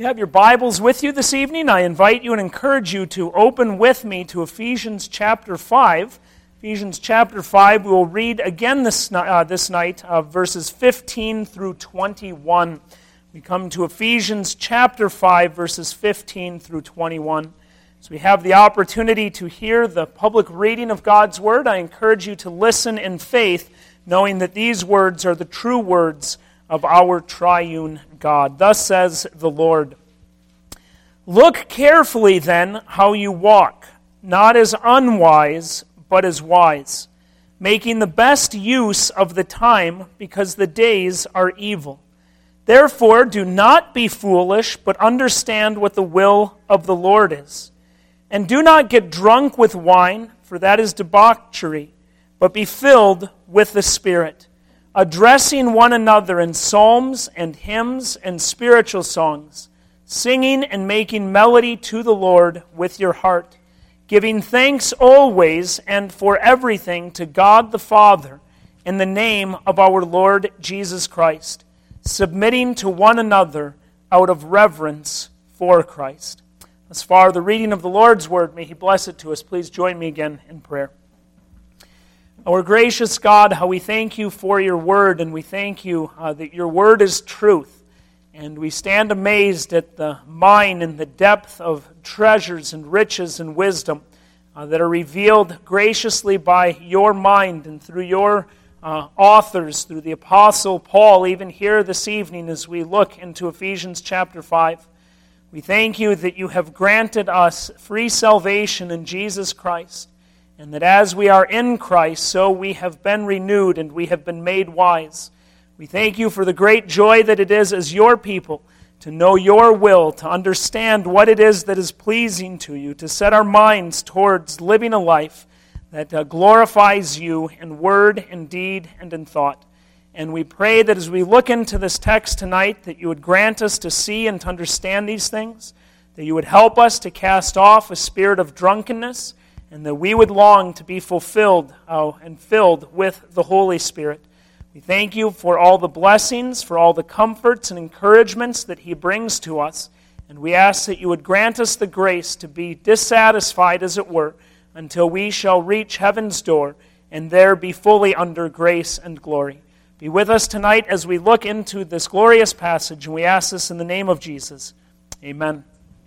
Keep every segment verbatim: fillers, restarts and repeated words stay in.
you have your Bibles with you this evening, I invite you and encourage you to open with me to Ephesians chapter five. Ephesians chapter five, we will read again this, uh, this night, uh, verses fifteen through twenty-one. We come to Ephesians chapter five, verses fifteen through twenty-one. As we have the opportunity to hear the public reading of God's Word, I encourage you to listen in faith, knowing that these words are the true words of our triune God. Thus says the Lord, "Look carefully then how you walk, not as unwise, but as wise, making the best use of the time, because the days are evil. Therefore do not be foolish, but understand what the will of the Lord is. And do not get drunk with wine, for that is debauchery, but be filled with the Spirit, addressing one another in psalms and hymns and spiritual songs, singing and making melody to the Lord with your heart, giving thanks always and for everything to God the Father in the name of our Lord Jesus Christ, submitting to one another out of reverence for Christ." As far the reading of the Lord's Word, may He bless it to us. Please join me again in prayer. Our gracious God, how we thank You for Your Word, and we thank You uh, that Your Word is truth. And we stand amazed at the mine and the depth of treasures and riches and wisdom uh, that are revealed graciously by Your mind and through Your uh, authors, through the Apostle Paul, even here this evening as we look into Ephesians chapter five. We thank You that You have granted us free salvation in Jesus Christ, and that as we are in Christ, so we have been renewed and we have been made wise. We thank You for the great joy that it is as Your people to know Your will, to understand what it is that is pleasing to You, to set our minds towards living a life that uh, glorifies You in word, in deed, and in thought. And we pray that as we look into this text tonight, that You would grant us to see and to understand these things, that You would help us to cast off a spirit of drunkenness, and that we would long to be fulfilled uh, and filled with the Holy Spirit. We thank You for all the blessings, for all the comforts and encouragements that He brings to us, and we ask that You would grant us the grace to be dissatisfied, as it were, until we shall reach heaven's door and there be fully under grace and glory. Be with us tonight as we look into this glorious passage, and we ask this in the name of Jesus. Amen.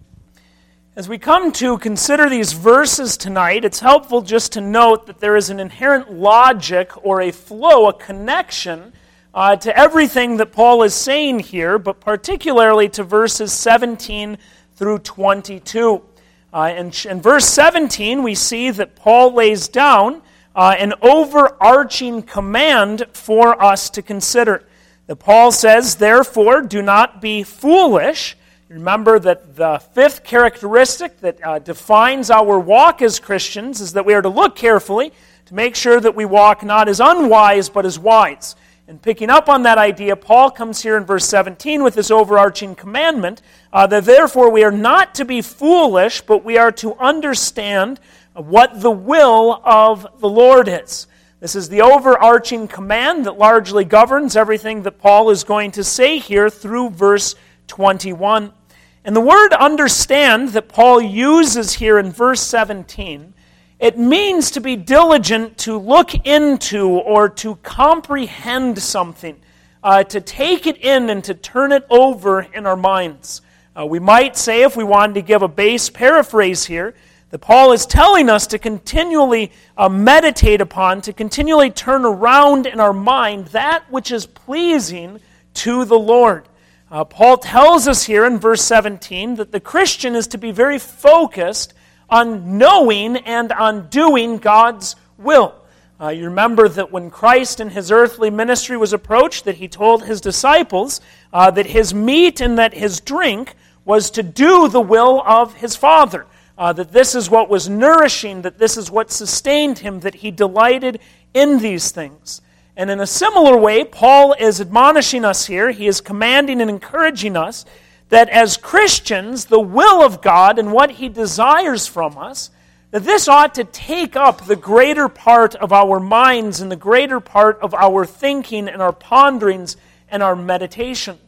As we come to consider these verses tonight, it's helpful just to note that there is an inherent logic or a flow, a connection uh, to everything that Paul is saying here, but particularly to verses seventeen through twenty-two. Uh, in, in verse seventeen, we see that Paul lays down uh, an overarching command for us to consider. That Paul says, "Therefore, do not be foolish." Remember that the fifth characteristic that uh, defines our walk as Christians is that we are to look carefully to make sure that we walk not as unwise but as wise. And picking up on that idea, Paul comes here in verse seventeen with this overarching commandment uh, that therefore we are not to be foolish, but we are to understand what the will of the Lord is. This is the overarching command that largely governs everything that Paul is going to say here through verse twenty-one. And the word "understand" that Paul uses here in verse seventeen, it means to be diligent to look into or to comprehend something, uh, to take it in and to turn it over in our minds. Uh, we might say, if we wanted to give a base paraphrase here, that Paul is telling us to continually uh, meditate upon, to continually turn around in our mind that which is pleasing to the Lord. Uh, Paul tells us here in verse seventeen that the Christian is to be very focused on knowing and on doing God's will. Uh, you remember that when Christ in His earthly ministry was approached, that He told His disciples uh, that His meat and that His drink was to do the will of His Father. Uh, that this is what was nourishing, that this is what sustained Him, that He delighted in these things. And in a similar way, Paul is admonishing us here, he is commanding and encouraging us that as Christians, the will of God and what He desires from us, that this ought to take up the greater part of our minds and the greater part of our thinking and our ponderings and our meditations.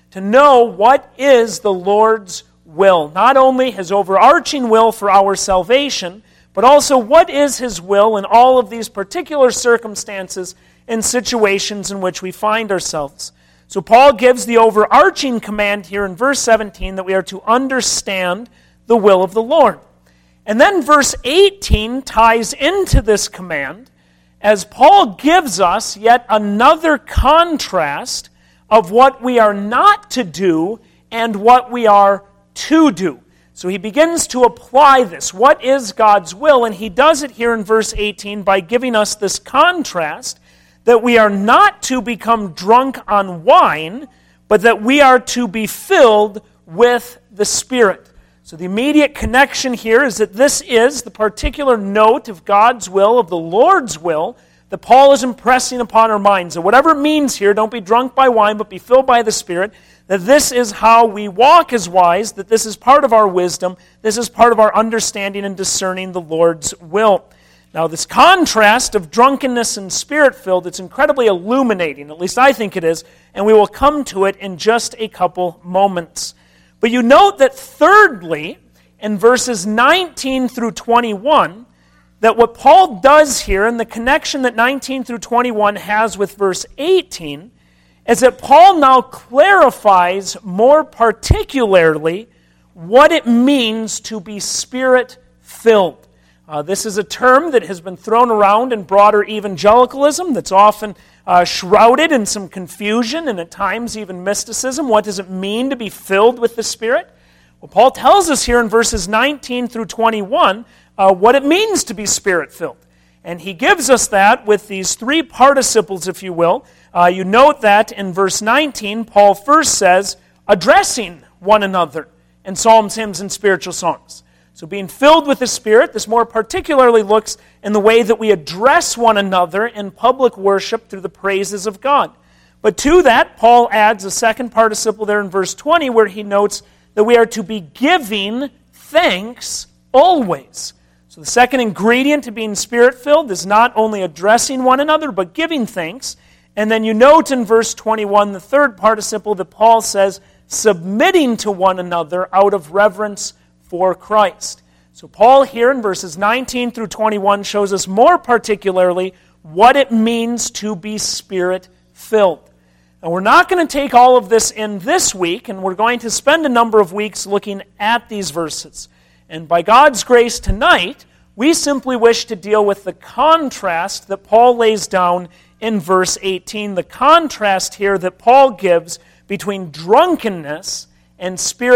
to know what is the Lord's will. Not only His overarching will for our salvation, but also what is His will in all of these particular circumstances and situations in which we find ourselves. So Paul gives the overarching command here in verse seventeen that we are to understand the will of the Lord. And then verse eighteen ties into this command as Paul gives us yet another contrast of what we are not to do and what we are to do. So he begins to apply this. What is God's will? And he does it here in verse eighteen by giving us this contrast that we are not to become drunk on wine, but that we are to be filled with the Spirit. So the immediate connection here is that this is the particular note of God's will, of the Lord's will, that Paul is impressing upon our minds. So whatever it means here, don't be drunk by wine, but be filled by the Spirit, that this is how we walk as wise, that this is part of our wisdom, this is part of our understanding and discerning the Lord's will. Now this contrast of drunkenness and Spirit-filled, it's incredibly illuminating, at least I think it is, and we will come to it in just a couple moments. But you note that thirdly, in verses nineteen through twenty-one, that what Paul does here, and the connection that nineteen through twenty-one has with verse eighteen, is that Paul now clarifies more particularly what it means to be Spirit-filled. Uh, this is a term that has been thrown around in broader evangelicalism that's often uh, shrouded in some confusion and at times even mysticism. What does it mean to be filled with the Spirit? Well, Paul tells us here in verses nineteen through twenty-one uh, what it means to be Spirit-filled. And he gives us that with these three participles, if you will. Uh, you note that in verse nineteen, Paul first says, addressing one another in psalms, hymns, and spiritual songs. So being filled with the Spirit, this more particularly looks in the way that we address one another in public worship through the praises of God. But to that, Paul adds a second participle there in verse twenty where he notes that we are to be giving thanks always. So the second ingredient to being Spirit-filled is not only addressing one another, but giving thanks. And then you note in verse twenty-one, the third participle that Paul says, submitting to one another out of reverence for Christ. So Paul here in verses nineteen through twenty-one shows us more particularly what it means to be Spirit-filled. Now we're not going to take all of this in this week, and we're going to spend a number of weeks looking at these verses. And by God's grace tonight, we simply wish to deal with the contrast that Paul lays down in verse eighteen, the contrast here that Paul gives between drunkenness and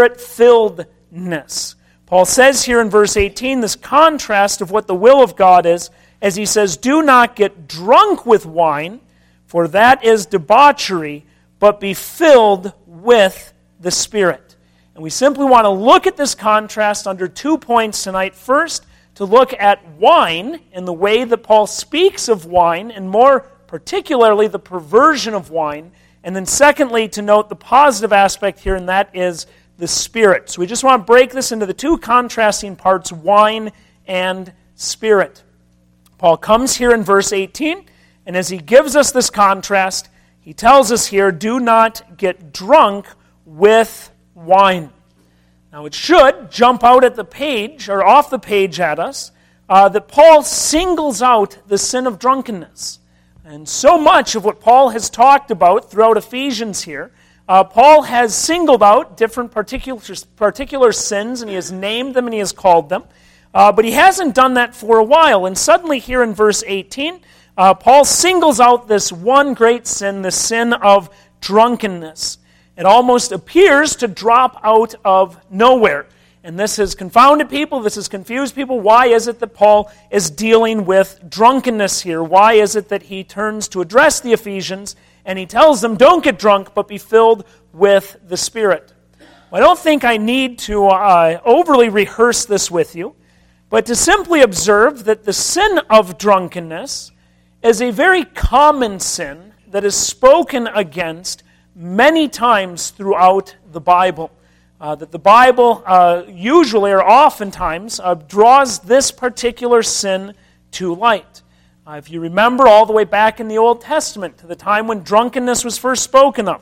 Spirit-filledness. Paul says here in verse eighteen this contrast of what the will of God is, as he says, do not get drunk with wine, for that is debauchery, but be filled with the Spirit. And we simply want to look at this contrast under two points tonight. First, to look at wine and the way that Paul speaks of wine, and more particularly the perversion of wine. And then secondly, to note the positive aspect here, and that is the Spirit. So we just want to break this into the two contrasting parts, wine and Spirit. Paul comes here in verse eighteen, and as he gives us this contrast, he tells us here, do not get drunk with wine. Now it should jump out at the page, or off the page at us, uh, that Paul singles out the sin of drunkenness. And so much of what Paul has talked about throughout Ephesians here, Uh, Paul has singled out different particular, particular sins, and he has named them and he has called them. Uh, but he hasn't done that for a while. And suddenly here in verse eighteen, uh, Paul singles out this one great sin, the sin of drunkenness. It almost appears to drop out of nowhere. And this has confounded people, this has confused people. Why is it that Paul is dealing with drunkenness here? Why is it that he turns to address the Ephesians and he tells them, don't get drunk, but be filled with the Spirit? Well, I don't think I need to uh, overly rehearse this with you, but to simply observe that the sin of drunkenness is a very common sin that is spoken against many times throughout the Bible. Uh, that the Bible uh, usually or oftentimes uh, draws this particular sin to light. Uh, if you remember all the way back in the Old Testament to the time when drunkenness was first spoken of,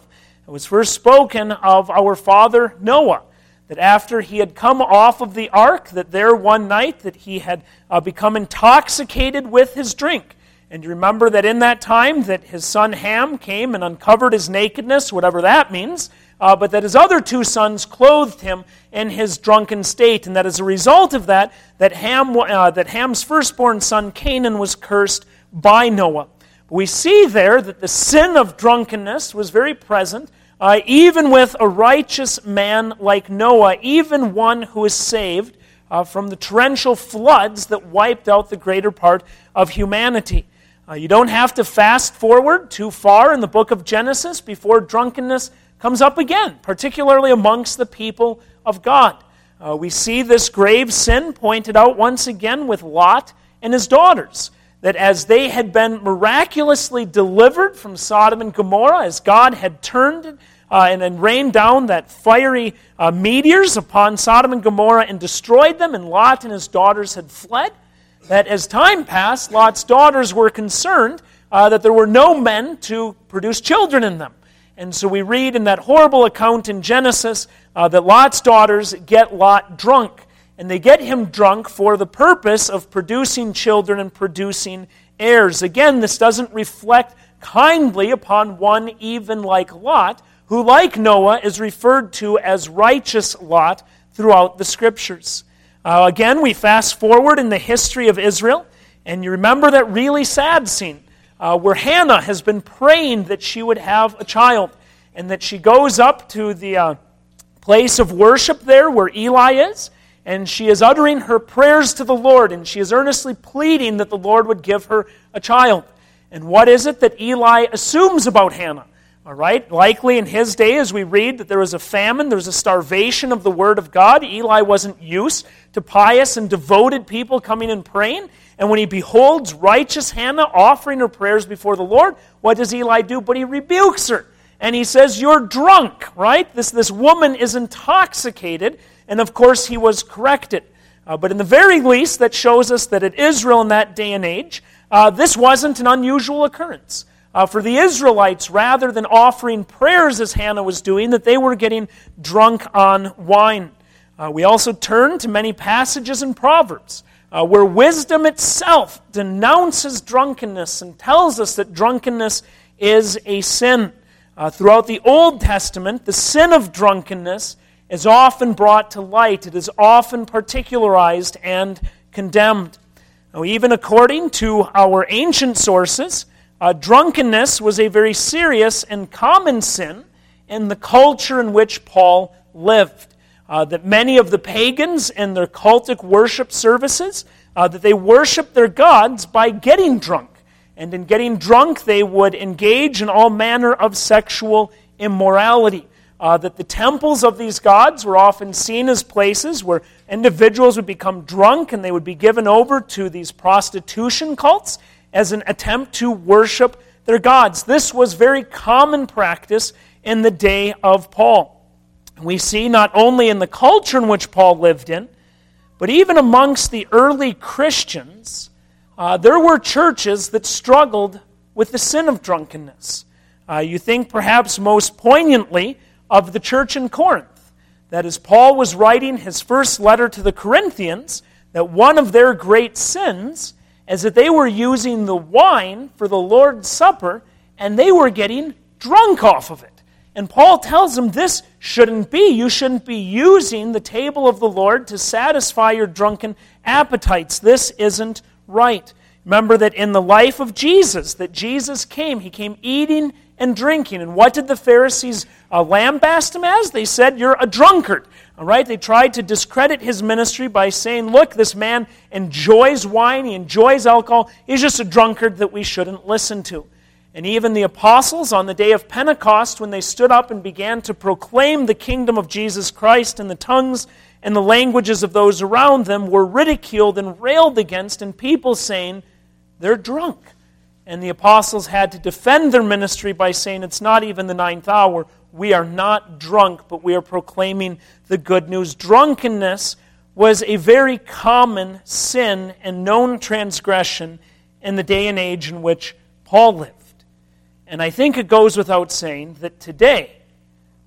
It was first spoken of our father Noah, that after he had come off of the ark, that there one night that he had uh, become intoxicated with his drink. And you remember that in that time that his son Ham came and uncovered his nakedness, whatever that means, uh, but that his other two sons clothed him in his drunken state, and that as a result of that, that Ham, uh, that Ham's firstborn son Canaan was cursed by Noah. We see there that the sin of drunkenness was very present, uh, even with a righteous man like Noah, even one who is saved uh, from the torrential floods that wiped out the greater part of humanity. Uh, you don't have to fast forward too far in the book of Genesis before drunkenness comes up again, particularly amongst the people of God. Uh, we see this grave sin pointed out once again with Lot and his daughters, that as they had been miraculously delivered from Sodom and Gomorrah, as God had turned uh, and, and rained down that fiery uh, meteors upon Sodom and Gomorrah and destroyed them, and Lot and his daughters had fled, that as time passed, Lot's daughters were concerned uh, that there were no men to produce children in them. And so we read in that horrible account in Genesis uh, that Lot's daughters get Lot drunk. And they get him drunk for the purpose of producing children and producing heirs. Again, this doesn't reflect kindly upon one even like Lot, who like Noah is referred to as righteous Lot throughout the Scriptures. Uh, again, we fast forward in the history of Israel, and you remember that really sad scene uh, where Hannah has been praying that she would have a child, and that she goes up to the uh, place of worship there where Eli is, and she is uttering her prayers to the Lord, and she is earnestly pleading that the Lord would give her a child. And what is it that Eli assumes about Hannah? All right, likely in his day, as we read, that there was a famine, there was a starvation of the Word of God. Eli wasn't used to pious and devoted people coming and praying. And when he beholds righteous Hannah offering her prayers before the Lord, what does Eli do? But he rebukes her. And he says, "You're drunk," right? This, this woman is intoxicated. And of course, he was corrected. Uh, but in the very least, that shows us that at Israel in that day and age, uh, this wasn't an unusual occurrence. Uh, for the Israelites, rather than offering prayers as Hannah was doing, that they were getting drunk on wine. Uh, we also turn to many passages in Proverbs uh, where wisdom itself denounces drunkenness and tells us that drunkenness is a sin. Uh, throughout the Old Testament, the sin of drunkenness is often brought to light. It is often particularized and condemned. Now, even according to our ancient sources, Uh, drunkenness was a very serious and common sin in the culture in which Paul lived. Uh, that many of the pagans in their cultic worship services, uh, that they worshiped their gods by getting drunk. And in getting drunk, they would engage in all manner of sexual immorality. Uh, that the temples of these gods were often seen as places where individuals would become drunk and they would be given over to these prostitution cults as an attempt to worship their gods. This was very common practice in the day of Paul. We see not only in the culture in which Paul lived in, but even amongst the early Christians, uh, there were churches that struggled with the sin of drunkenness. Uh, you think perhaps most poignantly of the church in Corinth, that as Paul was writing his first letter to the Corinthians, that one of their great sins is that they were using the wine for the Lord's Supper, and they were getting drunk off of it. And Paul tells them this shouldn't be. You shouldn't be using the table of the Lord to satisfy your drunken appetites. This isn't right. Remember that in the life of Jesus, that Jesus came, he came eating and drinking. And what did the Pharisees uh, lambaste him as? They said, "You're a drunkard." All right, they tried to discredit his ministry by saying, "Look, this man enjoys wine, he enjoys alcohol, he's just a drunkard that we shouldn't listen to." And even the apostles on the day of Pentecost, when they stood up and began to proclaim the kingdom of Jesus Christ in the tongues and the languages of those around them, were ridiculed and railed against, and people saying, "They're drunk." And the apostles had to defend their ministry by saying, "It's not even the ninth hour. We are not drunk, but we are proclaiming the good news." Drunkenness was a very common sin and known transgression in the day and age in which Paul lived. And I think it goes without saying that today,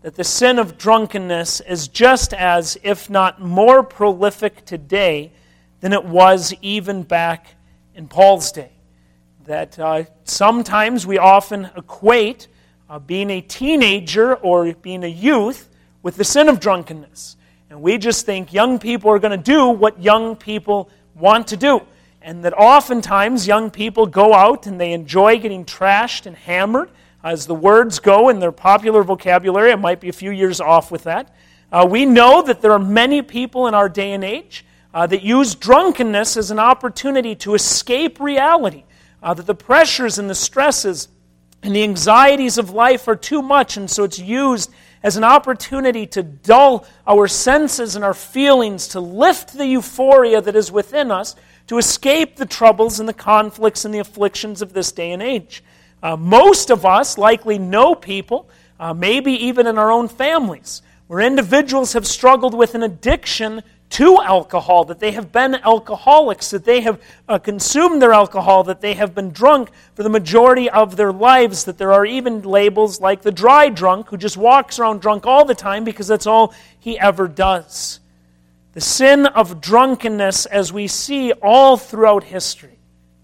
that the sin of drunkenness is just as, if not more prolific today than it was even back in Paul's day. That uh, sometimes we often equate uh, being a teenager or being a youth with the sin of drunkenness. And we just think young people are going to do what young people want to do. And that oftentimes young people go out and they enjoy getting trashed and hammered, as the words go in their popular vocabulary. I might be a few years off with that. Uh, we know that there are many people in our day and age uh, that use drunkenness as an opportunity to escape reality. Uh, that the pressures and the stresses and the anxieties of life are too much, and so it's used as an opportunity to dull our senses and our feelings, to lift the euphoria that is within us, to escape the troubles and the conflicts and the afflictions of this day and age. Uh, most of us likely know people, uh, maybe even in our own families, where individuals have struggled with an addiction to alcohol, that they have been alcoholics, that they have uh, consumed their alcohol, that they have been drunk for the majority of their lives, that there are even labels like the dry drunk who just walks around drunk all the time because that's all he ever does. The sin of drunkenness, as we see all throughout history,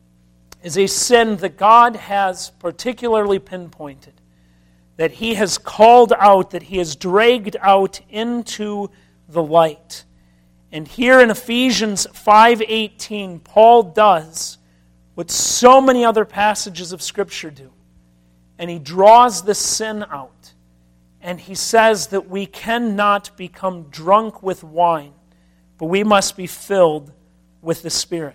is a sin that God has particularly pinpointed, that He has called out, that He has dragged out into the light. And here in Ephesians five eighteen, Paul does what so many other passages of Scripture do. And he draws the sin out. And he says that we cannot become drunk with wine, but we must be filled with the Spirit.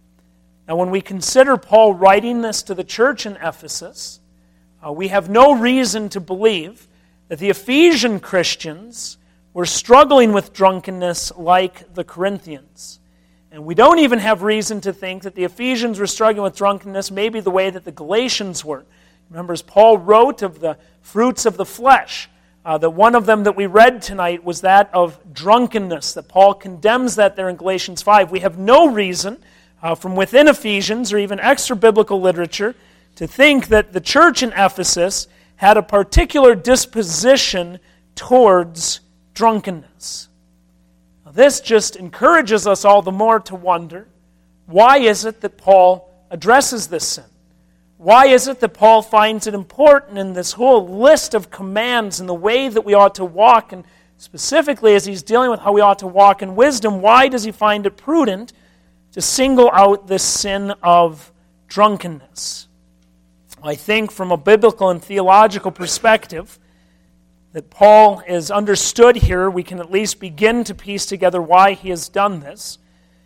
Now, when we consider Paul writing this to the church in Ephesus, uh, we have no reason to believe that the Ephesian Christians were struggling with drunkenness like the Corinthians. And we don't even have reason to think that the Ephesians were struggling with drunkenness maybe the way that the Galatians were. Remember, as Paul wrote of the fruits of the flesh, uh, that one of them that we read tonight was that of drunkenness, that Paul condemns that there in Galatians five. We have no reason uh, from within Ephesians or even extra-biblical literature to think that the church in Ephesus had a particular disposition towards drunkenness. Now, this just encourages us all the more to wonder, why is it that Paul addresses this sin? Why is it that Paul finds it important in this whole list of commands and the way that we ought to walk, and specifically as he's dealing with how we ought to walk in wisdom, why does he find it prudent to single out this sin of drunkenness? I think from a biblical and theological perspective, that Paul is understood here, we can at least begin to piece together why he has done this,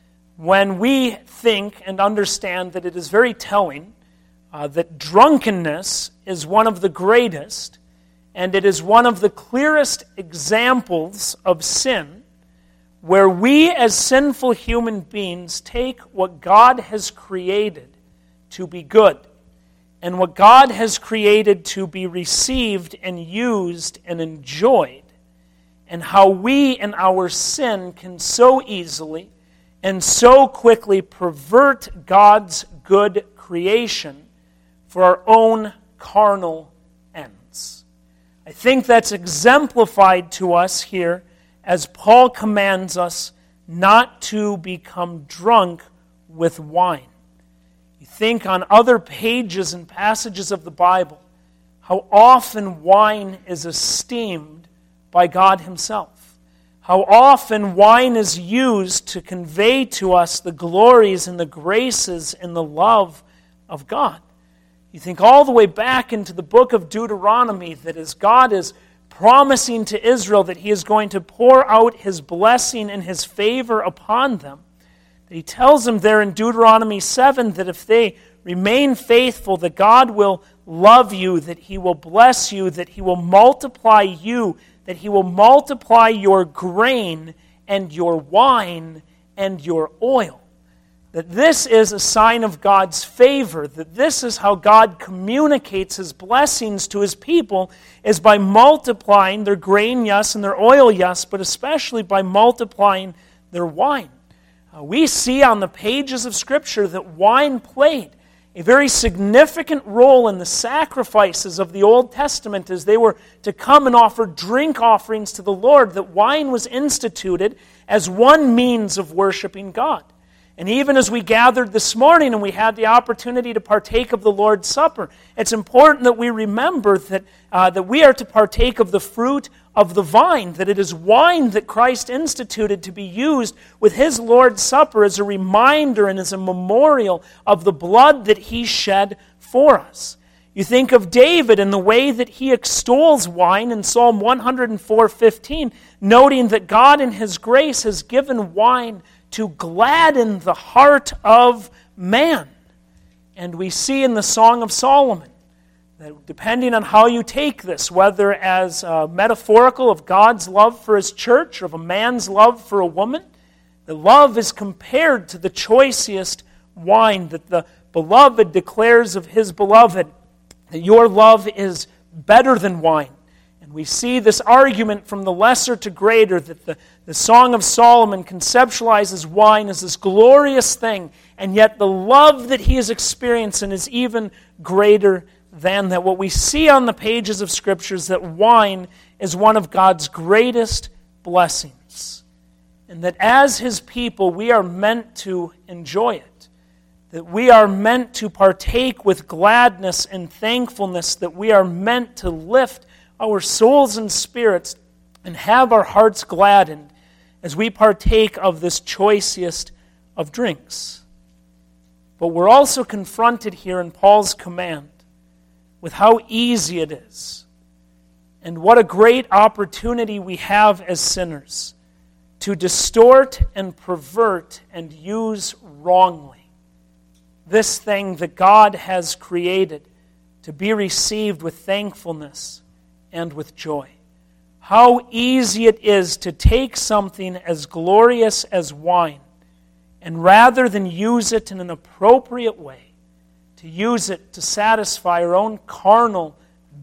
when we think and understand that it is very telling uh, that drunkenness is one of the greatest, and it is one of the clearest examples of sin, where we as sinful human beings take what God has created to be good, and what God has created to be received and used and enjoyed, and how we in our sin can so easily and so quickly pervert God's good creation for our own carnal ends. I think that's exemplified to us here as Paul commands us not to become drunk with wine. You think on other pages and passages of the Bible, how often wine is esteemed by God Himself. How often wine is used to convey to us the glories and the graces and the love of God. You think all the way back into the book of Deuteronomy, that as God is promising to Israel that He is going to pour out His blessing and His favor upon them, He tells them there in Deuteronomy seven that if they remain faithful, that God will love you, that He will bless you, that He will multiply you, that He will multiply your grain and your wine and your oil. That this is a sign of God's favor, that this is how God communicates His blessings to His people, is by multiplying their grain, yes, and their oil, yes, but especially by multiplying their wine. Uh, we see on the pages of Scripture that wine played a very significant role in the sacrifices of the Old Testament as they were to come and offer drink offerings to the Lord, that wine was instituted as one means of worshiping God. And even as we gathered this morning and we had the opportunity to partake of the Lord's Supper, it's important that we remember that, uh, that we are to partake of the fruit of the vine, that it is wine that Christ instituted to be used with His Lord's Supper as a reminder and as a memorial of the blood that He shed for us. You think of David and the way that he extols wine in Psalm one oh four fifteen, noting that God in His grace has given wine to gladden the heart of man. And we see in the Song of Solomon that depending on how you take this, whether as uh, metaphorical of God's love for His church or of a man's love for a woman, the love is compared to the choicest wine, that the beloved declares of his beloved that your love is better than wine. And we see this argument from the lesser to greater, that the, the Song of Solomon conceptualizes wine as this glorious thing, and yet the love that he is experiencing is even greater than that. What we see on the pages of Scripture is that wine is one of God's greatest blessings, and that as His people we are meant to enjoy it. That we are meant to partake with gladness and thankfulness, that we are meant to lift our souls and spirits and have our hearts gladdened as we partake of this choicest of drinks. But we're also confronted here in Paul's command with how easy it is and what a great opportunity we have as sinners to distort and pervert and use wrongly this thing that God has created to be received with thankfulness and with joy. How easy it is to take something as glorious as wine and rather than use it in an appropriate way, to use it to satisfy our own carnal,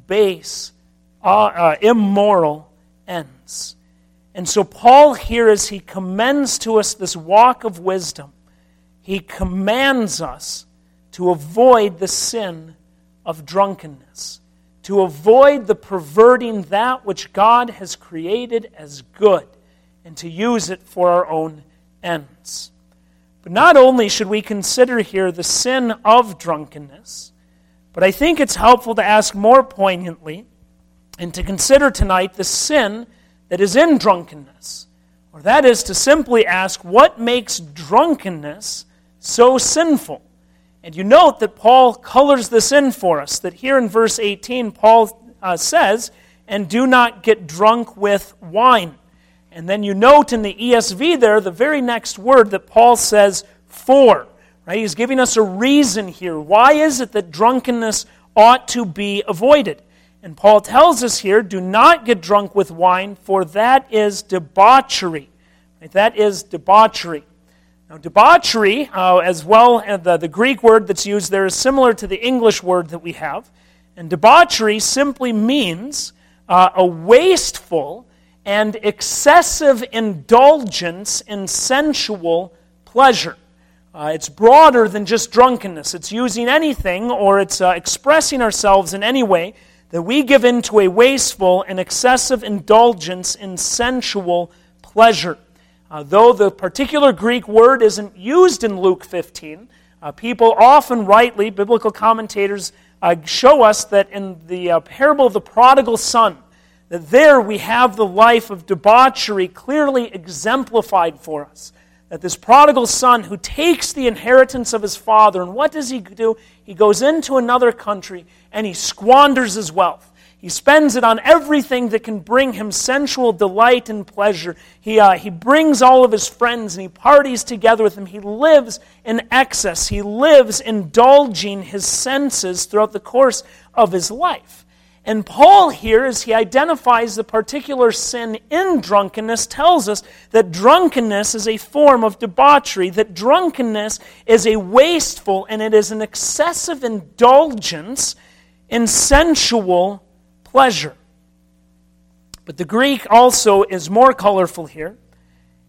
base, uh, uh, immoral ends. And so Paul here, as he commends to us this walk of wisdom, he commands us to avoid the sin of drunkenness, to avoid the perverting that which God has created as good, and to use it for our own ends. But not only should we consider here the sin of drunkenness, but I think it's helpful to ask more poignantly and to consider tonight the sin that is in drunkenness. Or that is to simply ask, what makes drunkenness so sinful? And you note that Paul colors this in for us, that here in verse eighteen, Paul uh, says, and do not get drunk with wine. And then you note in the E S V there, the very next word that Paul says, for. Right? He's giving us a reason here. Why is it that drunkenness ought to be avoided? And Paul tells us here, do not get drunk with wine, for that is debauchery. Right? That is debauchery. Now, debauchery, uh, as well as the, the Greek word that's used there, is similar to the English word that we have. And debauchery simply means uh, a wasteful and excessive indulgence in sensual pleasure. Uh, it's broader than just drunkenness. It's using anything, or it's uh, expressing ourselves in any way that we give into a wasteful and excessive indulgence in sensual pleasure. Uh, though the particular Greek word isn't used in Luke fifteen, uh, people often rightly, biblical commentators uh, show us that in the uh, parable of the prodigal son, that there we have the life of debauchery clearly exemplified for us. That this prodigal son who takes the inheritance of his father, and what does he do? He goes into another country and he squanders his wealth. He spends it on everything that can bring him sensual delight and pleasure. He, uh, he brings all of his friends and he parties together with them. He lives in excess. He lives indulging his senses throughout the course of his life. And Paul here, as he identifies the particular sin in drunkenness, tells us that drunkenness is a form of debauchery, that drunkenness is a wasteful and it is an excessive indulgence in sensual pleasure. But the Greek also is more colorful here,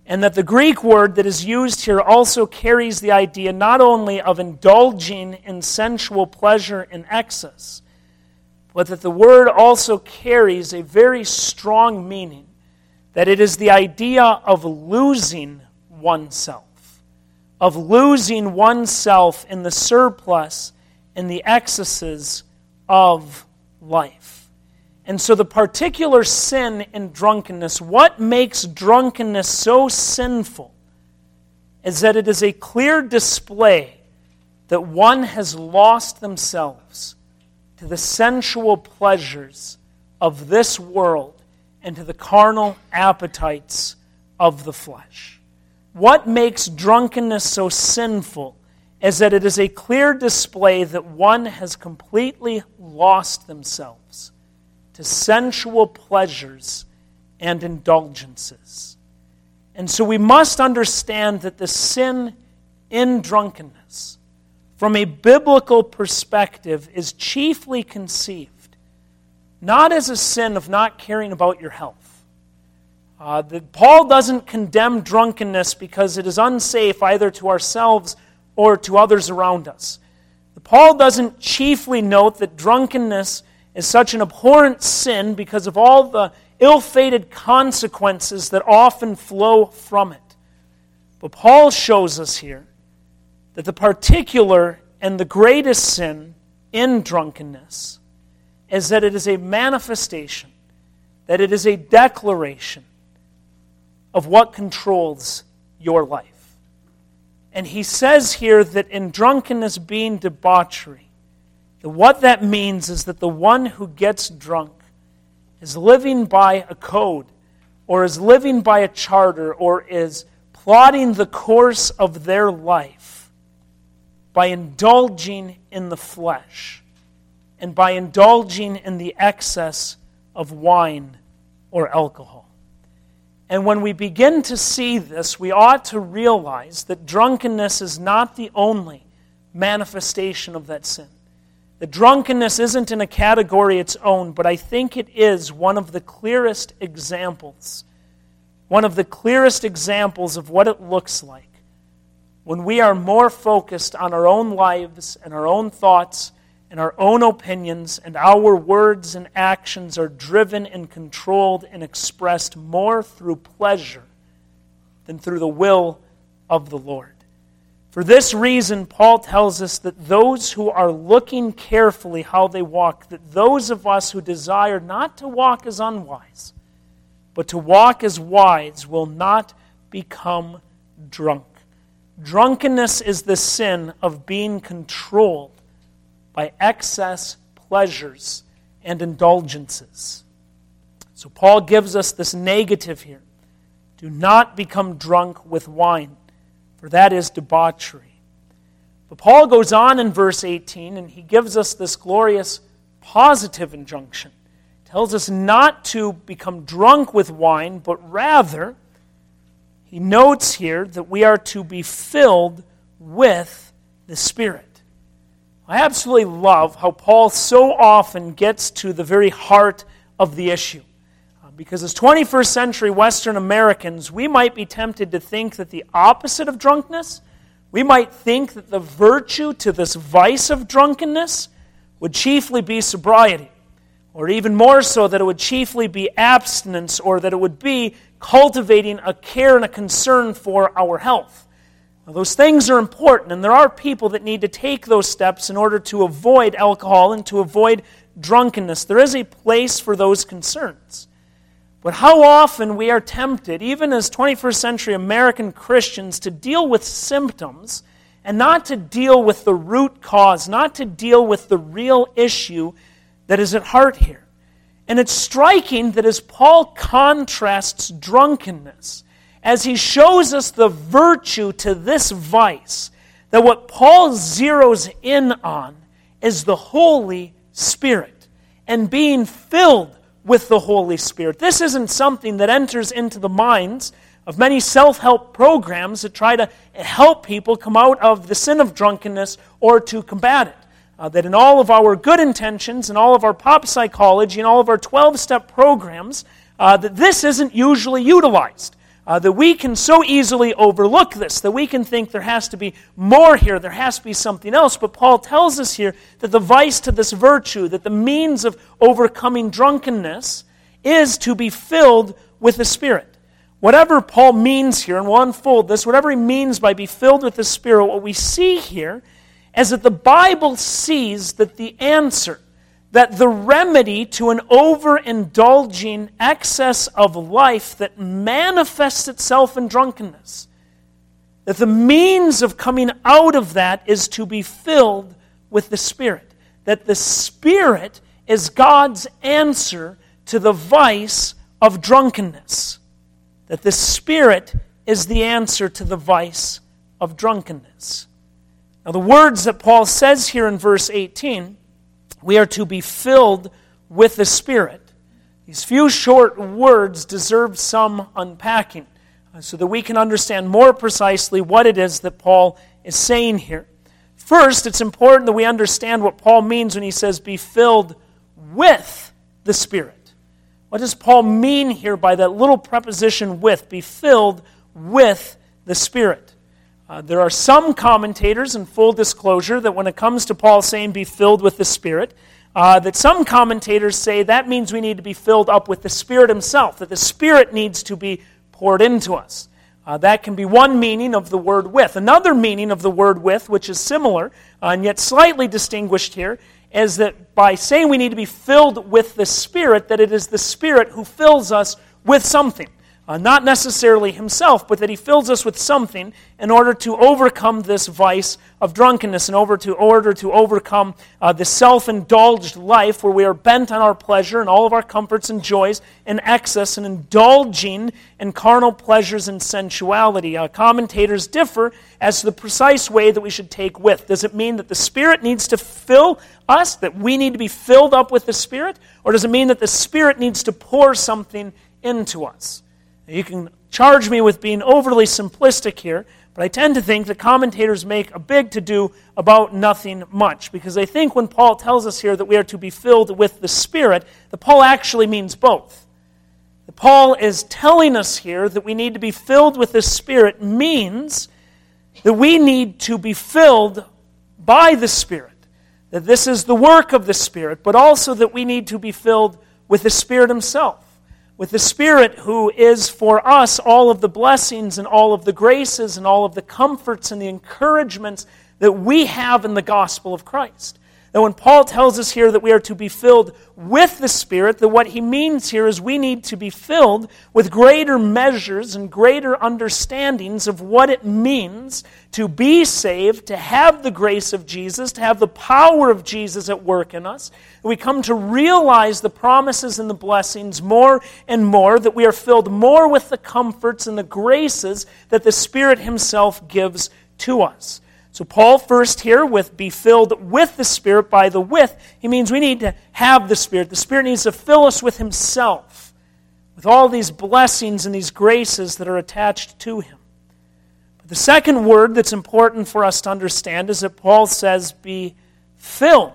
And that the Greek word that is used here also carries the idea not only of indulging in sensual pleasure in excess, but that the word also carries a very strong meaning, that it is the idea of losing oneself, of losing oneself in the surplus, in the excesses of life. And so the particular sin in drunkenness, what makes drunkenness so sinful, is that it is a clear display that one has lost themselves to the sensual pleasures of this world and to the carnal appetites of the flesh. What makes drunkenness so sinful is that it is a clear display that one has completely lost themselves to sensual pleasures and indulgences. And so we must understand that the sin in drunkenness, from a biblical perspective, is chiefly conceived not as a sin of not caring about your health. Uh, the, Paul doesn't condemn drunkenness because it is unsafe either to ourselves or to others around us. The, Paul doesn't chiefly note that drunkenness is such an abhorrent sin because of all the ill-fated consequences that often flow from it. But Paul shows us here that the particular and the greatest sin in drunkenness is that it is a manifestation, that it is a declaration of what controls your life. And he says here that in drunkenness being debauchery, that what that means is that the one who gets drunk is living by a code, or is living by a charter, or is plotting the course of their life by indulging in the flesh and by indulging in the excess of wine or alcohol. And when we begin to see this, we ought to realize that drunkenness is not the only manifestation of that sin. The drunkenness isn't in a category its own, but I think it is one of the clearest examples, one of the clearest examples of what it looks like when we are more focused on our own lives and our own thoughts and our own opinions, and our words and actions are driven and controlled and expressed more through pleasure than through the will of the Lord. For this reason, Paul tells us that those who are looking carefully how they walk, that those of us who desire not to walk as unwise, but to walk as wise, will not become drunk. Drunkenness is the sin of being controlled by excess pleasures and indulgences. So Paul gives us this negative here. Do not become drunk with wine, for that is debauchery. But Paul goes on in verse eighteen, and he gives us this glorious positive injunction. He tells us not to become drunk with wine, but rather, he notes here that we are to be filled with the Spirit. I absolutely love how Paul so often gets to the very heart of the issue. Because as twenty-first century Western Americans, we might be tempted to think that the opposite of drunkenness, we might think that the virtue to this vice of drunkenness would chiefly be sobriety, or even more so that it would chiefly be abstinence, or that it would be cultivating a care and a concern for our health. Now, those things are important, and there are people that need to take those steps in order to avoid alcohol and to avoid drunkenness. There is a place for those concerns. But how often we are tempted, even as twenty-first century American Christians, to deal with symptoms and not to deal with the root cause, not to deal with the real issue that is at heart here. And it's striking that as Paul contrasts drunkenness, as he shows us the virtue to this vice, that what Paul zeroes in on is the Holy Spirit and being filled with the Holy Spirit. This isn't something that enters into the minds of many self-help programs that try to help people come out of the sin of drunkenness or to combat it. Uh, that in all of our good intentions and all of our pop psychology and all of our twelve-step programs, uh, that this isn't usually utilized. Uh, that we can so easily overlook this, that we can think there has to be more here, there has to be something else. But Paul tells us here that the vice to this virtue, that the means of overcoming drunkenness is to be filled with the Spirit. Whatever Paul means here, and we'll unfold this, whatever he means by be filled with the Spirit, what we see here is that the Bible sees that the answer, that the remedy to an overindulging excess of life that manifests itself in drunkenness, that the means of coming out of that is to be filled with the Spirit. That the Spirit is God's answer to the vice of drunkenness. That the Spirit is the answer to the vice of drunkenness. Now, the words that Paul says here in verse eighteen, we are to be filled with the Spirit. These few short words deserve some unpacking uh, so that we can understand more precisely what it is that Paul is saying here. First, it's important that we understand what Paul means when he says be filled with the Spirit. What does Paul mean here by that little preposition with? Be filled with the Spirit. Uh, there are some commentators, in full disclosure, that when it comes to Paul saying be filled with the Spirit, uh, that some commentators say that means we need to be filled up with the Spirit himself, that the Spirit needs to be poured into us. Uh, that can be one meaning of the word with. Another meaning of the word with, which is similar, uh, and yet slightly distinguished here, is that by saying we need to be filled with the Spirit, that it is the Spirit who fills us with something. Uh, not necessarily himself, but that he fills us with something in order to overcome this vice of drunkenness, in order to, order to overcome uh, the self-indulged life where we are bent on our pleasure and all of our comforts and joys in excess and indulging in carnal pleasures and sensuality. Uh, commentators differ as to the precise way that we should take with. Does it mean that the Spirit needs to fill us, that we need to be filled up with the Spirit? Or does it mean that the Spirit needs to pour something into us? You can charge me with being overly simplistic here, but I tend to think that commentators make a big to-do about nothing much, because I think when Paul tells us here that we are to be filled with the Spirit, that Paul actually means both. That Paul is telling us here that we need to be filled with the Spirit means that we need to be filled by the Spirit, that this is the work of the Spirit, but also that we need to be filled with the Spirit himself. With the Spirit who is for us all of the blessings and all of the graces and all of the comforts and the encouragements that we have in the gospel of Christ. That when Paul tells us here that we are to be filled with the Spirit, that what he means here is we need to be filled with greater measures and greater understandings of what it means to be saved, to have the grace of Jesus, to have the power of Jesus at work in us. We come to realize the promises and the blessings more and more, that we are filled more with the comforts and the graces that the Spirit himself gives to us. So Paul first here with be filled with the Spirit, by the with, he means we need to have the Spirit. The Spirit needs to fill us with himself, with all these blessings and these graces that are attached to him. But the second word that's important for us to understand is that Paul says be filled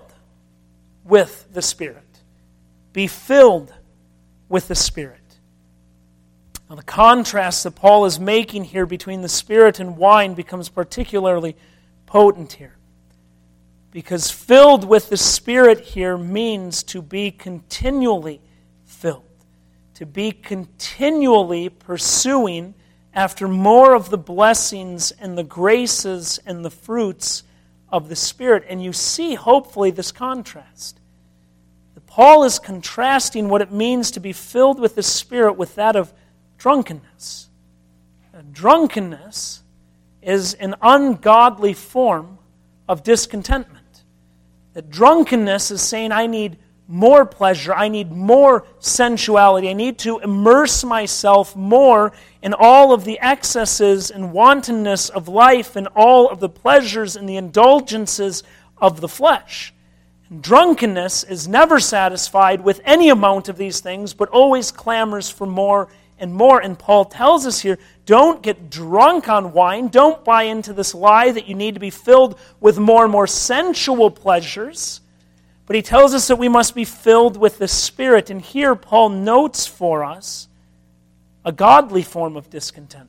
with the Spirit. Be filled with the Spirit. Now the contrast that Paul is making here between the Spirit and wine becomes particularly potent here. Because filled with the Spirit here means to be continually filled. To be continually pursuing after more of the blessings and the graces and the fruits of the Spirit. And you see, hopefully, this contrast. That Paul is contrasting what it means to be filled with the Spirit with that of drunkenness. Now, drunkenness is an ungodly form of discontentment. That drunkenness is saying, I need more pleasure, I need more sensuality, I need to immerse myself more in all of the excesses and wantonness of life and all of the pleasures and the indulgences of the flesh. And drunkenness is never satisfied with any amount of these things, but always clamors for more and more. And Paul tells us here, don't get drunk on wine. Don't buy into this lie that you need to be filled with more and more sensual pleasures. But he tells us that we must be filled with the Spirit. And here Paul notes for us a godly form of discontentment.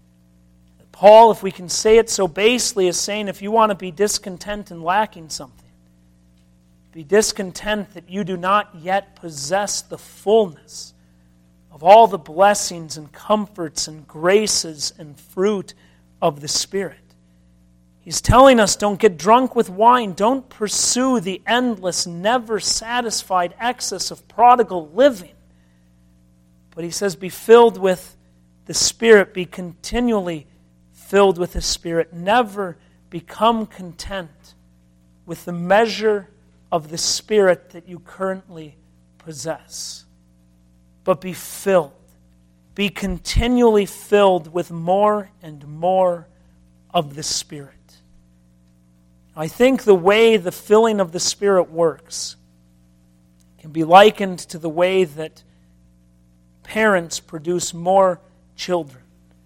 Paul, if we can say it so basely, is saying if you want to be discontent and lacking something, be discontent that you do not yet possess the fullness of all the blessings and comforts and graces and fruit of the Spirit. He's telling us, don't get drunk with wine. Don't pursue the endless, never satisfied excess of prodigal living. But he says, be filled with the Spirit. Be continually filled with the Spirit. Never become content with the measure of the Spirit that you currently possess. But be filled. Be continually filled with more and more of the Spirit. I think the way the filling of the Spirit works can be likened to the way that parents produce more children.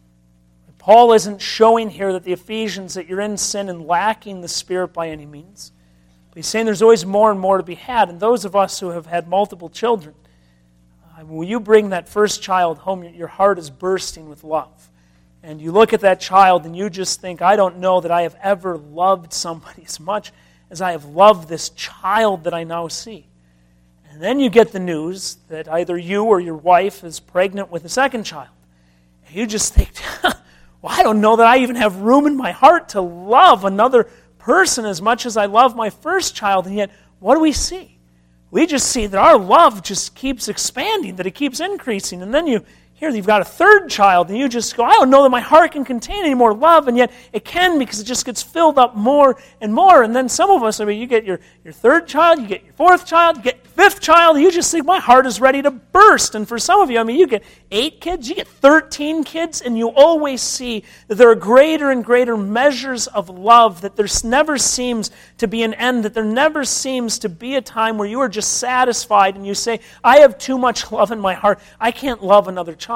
Paul isn't showing here that the Ephesians, that you're in sin and lacking the Spirit by any means. But he's saying there's always more and more to be had. And those of us who have had multiple children, uh, when you bring that first child home, your heart is bursting with love. And you look at that child and you just think, I don't know that I have ever loved somebody as much as I have loved this child that I now see. And then you get the news that either you or your wife is pregnant with a second child. And you just think, well, I don't know that I even have room in my heart to love another person as much as I love my first child. And yet, what do we see? We just see that our love just keeps expanding, that it keeps increasing. And then you hear that you've got a third child, and you just go, I don't know that my heart can contain any more love, and yet it can, because it just gets filled up more and more. And then some of us, I mean, you get your, your third child, you get your fourth child, you get your fifth child, and you just think, my heart is ready to burst. And for some of you, I mean, you get eight kids, you get thirteen kids, and you always see that there are greater and greater measures of love, that there never seems to be an end, that there never seems to be a time where you are just satisfied and you say, I have too much love in my heart, I can't love another child.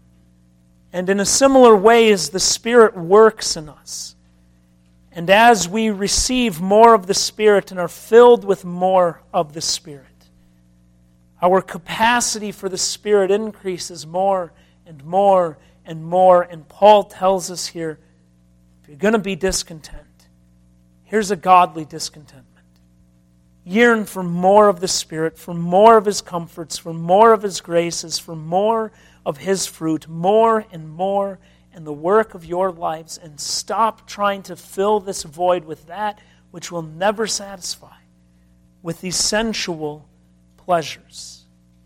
And in a similar way as the Spirit works in us, and as we receive more of the Spirit and are filled with more of the Spirit, our capacity for the Spirit increases more and more and more. And Paul tells us here, if you're going to be discontent, here's a godly discontentment. Yearn for more of the Spirit, for more of His comforts, for more of His graces, for more of His fruit, more and more in the work of your lives, and stop trying to fill this void with that which will never satisfy, with these sensual pleasures.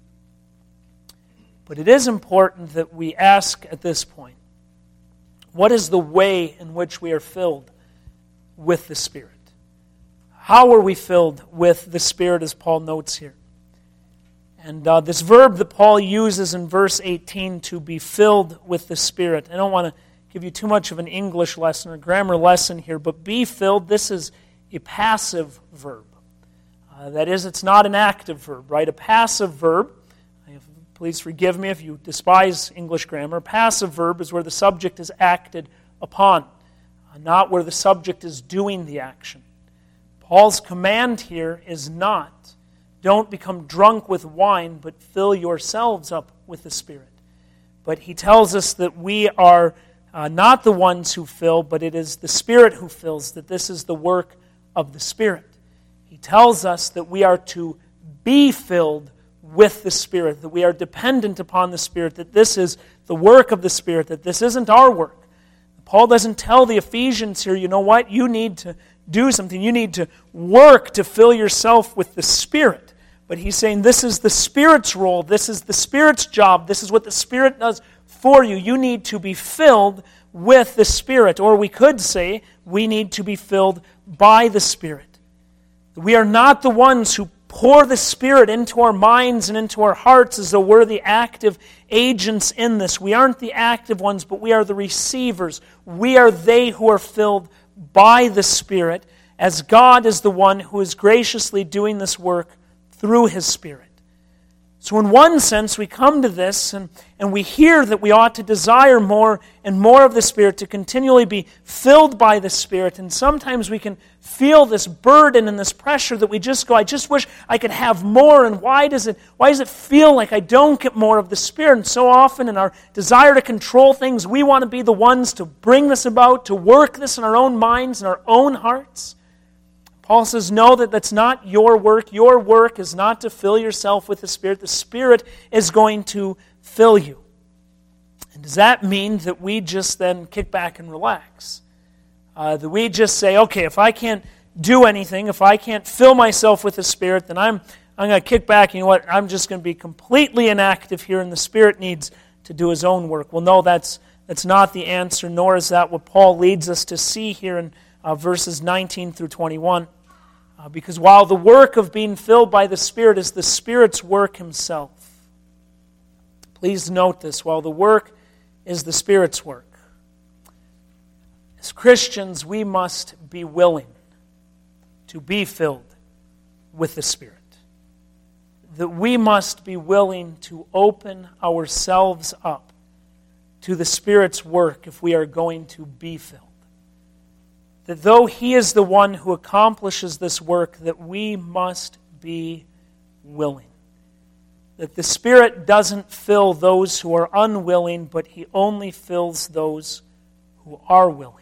But it is important that we ask at this point, what is the way in which we are filled with the Spirit? How are we filled with the Spirit, as Paul notes here? And uh, this verb that Paul uses in verse eighteen, to be filled with the Spirit. I don't want to give you too much of an English lesson or grammar lesson here, but be filled, this is a passive verb. Uh, that is, it's not an active verb, right? A passive verb, please forgive me if you despise English grammar, a passive verb is where the subject is acted upon, uh, not where the subject is doing the action. Paul's command here is not, don't become drunk with wine, but fill yourselves up with the Spirit. But he tells us that we are uh, not the ones who fill, but it is the Spirit who fills, that this is the work of the Spirit. He tells us that we are to be filled with the Spirit, that we are dependent upon the Spirit, that this is the work of the Spirit, that this isn't our work. Paul doesn't tell the Ephesians here, you know what, you need to do something, you need to work to fill yourself with the Spirit. But he's saying this is the Spirit's role, this is the Spirit's job, this is what the Spirit does for you. You need to be filled with the Spirit. Or we could say, we need to be filled by the Spirit. We are not the ones who pour the Spirit into our minds and into our hearts as though we're the active agents in this. We aren't the active ones, but we are the receivers. We are they who are filled by the Spirit, as God is the one who is graciously doing this work through His Spirit. So in one sense, we come to this and, and we hear that we ought to desire more and more of the Spirit, to continually be filled by the Spirit. And sometimes we can feel this burden and this pressure that we just go, I just wish I could have more. And why does it, why does it feel like I don't get more of the Spirit? And so often in our desire to control things, we want to be the ones to bring this about, to work this in our own minds and our own hearts. Paul says, no, that that's not your work. Your work is not to fill yourself with the Spirit. The Spirit is going to fill you. And does that mean that we just then kick back and relax? Uh, that we just say, okay, if I can't do anything, if I can't fill myself with the Spirit, then I'm I'm going to kick back. You know what? I'm just going to be completely inactive here, and the Spirit needs to do His own work. Well, no, that's that's not the answer, nor is that what Paul leads us to see here in uh, verses nineteen through twenty-one. Uh, because while the work of being filled by the Spirit is the Spirit's work Himself, please note this, while the work is the Spirit's work, as Christians we must be willing to be filled with the Spirit. That we must be willing to open ourselves up to the Spirit's work if we are going to be filled. That though He is the one who accomplishes this work, that we must be willing. That the Spirit doesn't fill those who are unwilling, but He only fills those who are willing.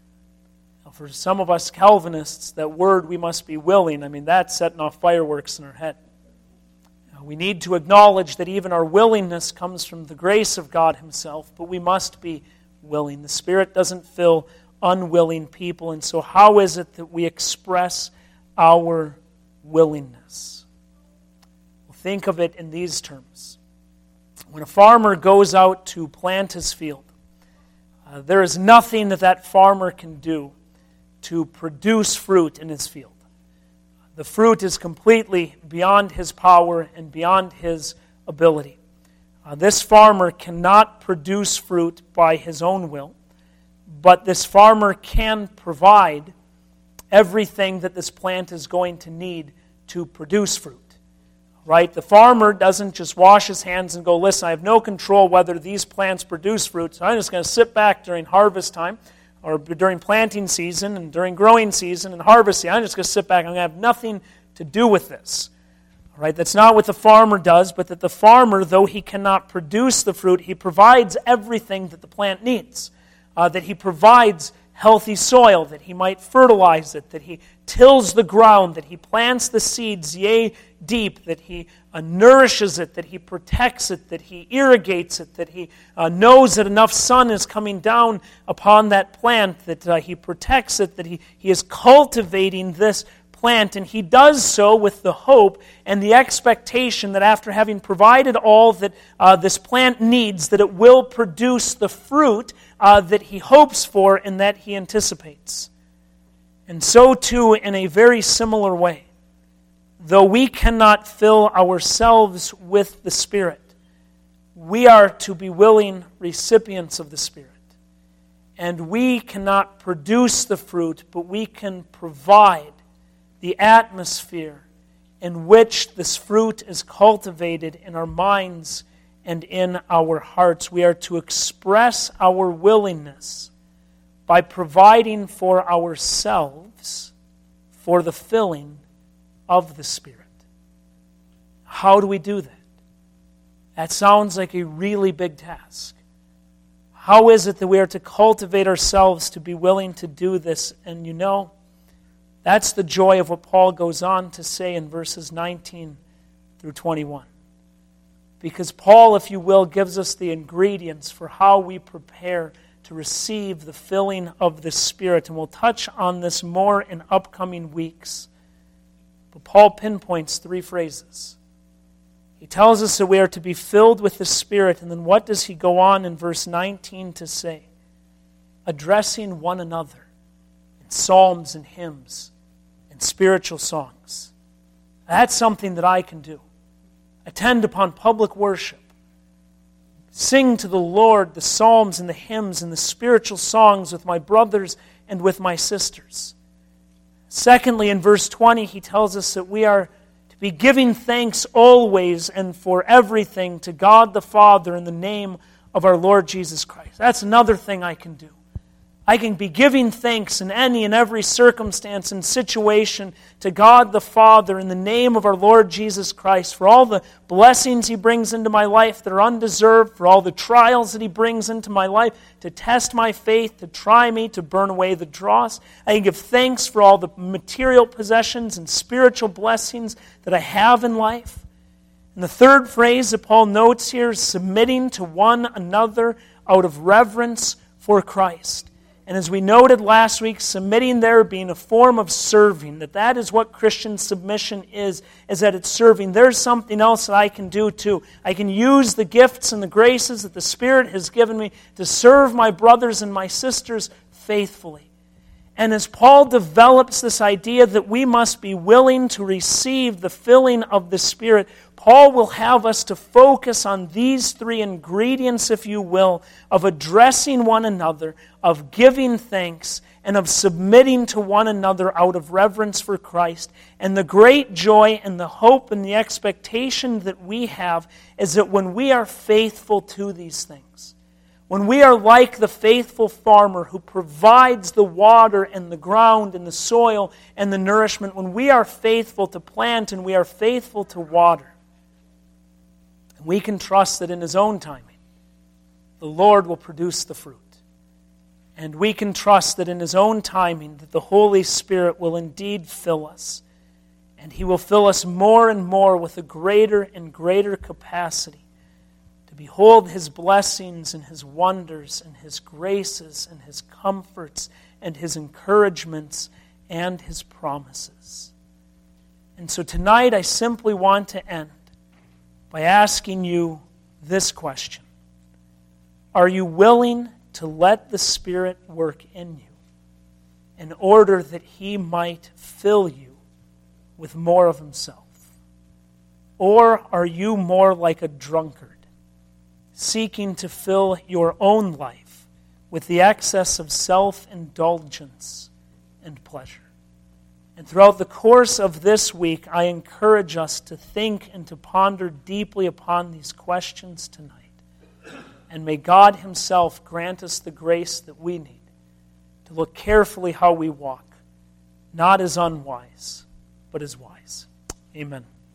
Now, for some of us Calvinists, that word, we must be willing, I mean, that's setting off fireworks in our head. Now, we need to acknowledge that even our willingness comes from the grace of God Himself, but we must be willing. The Spirit doesn't fill unwilling people. And so how is it that we express our willingness? Well, think of it in these terms. When a farmer goes out to plant his field, uh, there is nothing that that farmer can do to produce fruit in his field. The fruit is completely beyond his power and beyond his ability. Uh, this farmer cannot produce fruit by his own will. But this farmer can provide everything that this plant is going to need to produce fruit. Right? The farmer doesn't just wash his hands and go, listen, I have no control whether these plants produce fruit, so I'm just going to sit back during harvest time, or during planting season, and during growing season, and harvest season. I'm just going to sit back. I'm going to have nothing to do with this. All right? That's not what the farmer does, but that the farmer, though he cannot produce the fruit, he provides everything that the plant needs. Uh, that he provides healthy soil, that he might fertilize it, that he tills the ground, that he plants the seeds, yea, deep, that he uh, nourishes it, that he protects it, that he irrigates it, that he uh, knows that enough sun is coming down upon that plant, that uh, he protects it, that he, he is cultivating this plant, and he does so with the hope and the expectation that after having provided all that uh, this plant needs, that it will produce the fruit uh, that he hopes for and that he anticipates. And so too, in a very similar way, though we cannot fill ourselves with the Spirit, we are to be willing recipients of the Spirit. And we cannot produce the fruit, but we can provide the atmosphere in which this fruit is cultivated in our minds and in our hearts. We are to express our willingness by providing for ourselves for the filling of the Spirit. How do we do that? That sounds like a really big task. How is it that we are to cultivate ourselves to be willing to do this? And you know, that's the joy of what Paul goes on to say in verses nineteen through twenty-one. Because Paul, if you will, gives us the ingredients for how we prepare to receive the filling of the Spirit. And we'll touch on this more in upcoming weeks. But Paul pinpoints three phrases. He tells us that we are to be filled with the Spirit. And then what does he go on in verse nineteen to say? Addressing one another in psalms and hymns and spiritual songs. That's something that I can do. Attend upon public worship. Sing to the Lord the psalms and the hymns and the spiritual songs with my brothers and with my sisters. Secondly, in verse twenty, he tells us that we are to to be giving thanks always and for everything to God the Father in the name of our Lord Jesus Christ. That's another thing I can do. I can be giving thanks in any and every circumstance and situation to God the Father in the name of our Lord Jesus Christ for all the blessings He brings into my life that are undeserved, for all the trials that He brings into my life to test my faith, to try me, to burn away the dross. I can give thanks for all the material possessions and spiritual blessings that I have in life. And the third phrase that Paul notes here is submitting to one another out of reverence for Christ. And as we noted last week, submitting there being a form of serving, that that is what Christian submission is, is that it's serving. There's something else that I can do too. I can use the gifts and the graces that the Spirit has given me to serve my brothers and my sisters faithfully. And as Paul develops this idea that we must be willing to receive the filling of the Spirit, Paul will have us to focus on these three ingredients, if you will, of addressing one another, of giving thanks, and of submitting to one another out of reverence for Christ. And the great joy and the hope and the expectation that we have is that when we are faithful to these things, when we are like the faithful farmer who provides the water and the ground and the soil and the nourishment, when we are faithful to plant and we are faithful to water, we can trust that in His own timing, the Lord will produce the fruit. And we can trust that in His own timing, that the Holy Spirit will indeed fill us. And He will fill us more and more with a greater and greater capacity to behold His blessings and His wonders and His graces and His comforts and His encouragements and His promises. And so tonight I simply want to end by asking you this question. Are you willing to let the Spirit work in you in order that He might fill you with more of Himself? Or are you more like a drunkard, seeking to fill your own life with the excess of self-indulgence and pleasure? And throughout the course of this week, I encourage us to think and to ponder deeply upon these questions tonight. And may God Himself grant us the grace that we need to look carefully how we walk, not as unwise, but as wise. Amen.